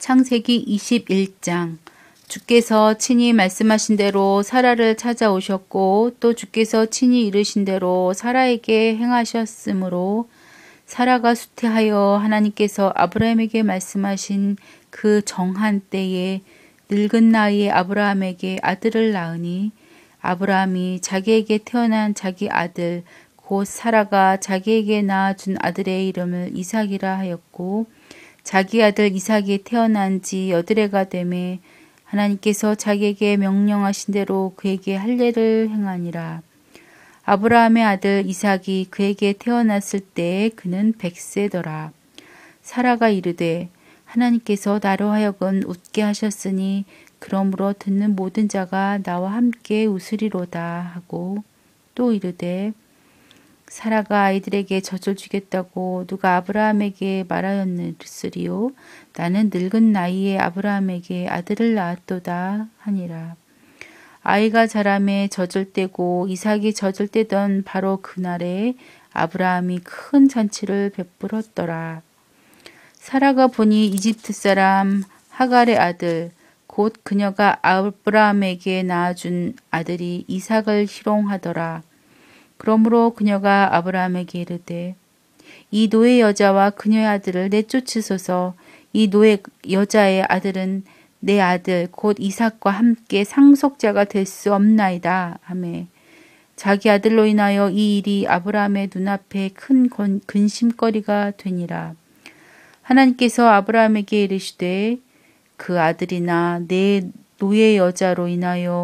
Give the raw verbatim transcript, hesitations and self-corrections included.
창세기 이십일 장. 주께서 친히 말씀하신 대로 사라를 찾아오셨고 또 주께서 친히 이르신 대로 사라에게 행하셨으므로 사라가 수태하여 하나님께서 아브라함에게 말씀하신 그 정한 때에 늙은 나이에 아브라함에게 아들을 낳으니 아브라함이 자기에게 태어난 자기 아들 곧 사라가 자기에게 낳아준 아들의 이름을 이삭이라 하였고 자기 아들 이삭이 태어난 지 여드레가 되매 하나님께서 자기에게 명령하신 대로 그에게 할례를 행하니라. 아브라함의 아들 이삭이 그에게 태어났을 때에 그는 백세더라. 사라가 이르되 하나님께서 나로 하여금 웃게 하셨으니 그러므로 듣는 모든 자가 나와 함께 웃으리로다 하고 또 이르되 사라가 아이들에게 젖을 주겠다고 누가 아브라함에게 말하였느리요 나는 늙은 나이에 아브라함에게 아들을 낳았도다 하니라. 아이가 자라매 젖을 떼고 이삭이 젖을 떼던 바로 그날에 아브라함이 큰 잔치를 베풀었더라. 사라가 보니 이집트 사람 하갈의 아들 곧 그녀가 아브라함에게 낳아준 아들이 이삭을 희롱하더라. 그러므로 그녀가 아브라함에게 이르되 이 노예 여자와 그녀의 아들을 내쫓으소서. 이 노예 여자의 아들은 내 아들 곧 이삭과 함께 상속자가 될 수 없나이다 하매 자기 아들로 인하여 이 일이 아브라함의 눈앞에 큰 근심거리가 되니라. 하나님께서 아브라함에게 이르시되 그 아들이나 내 노예 여자로 인하여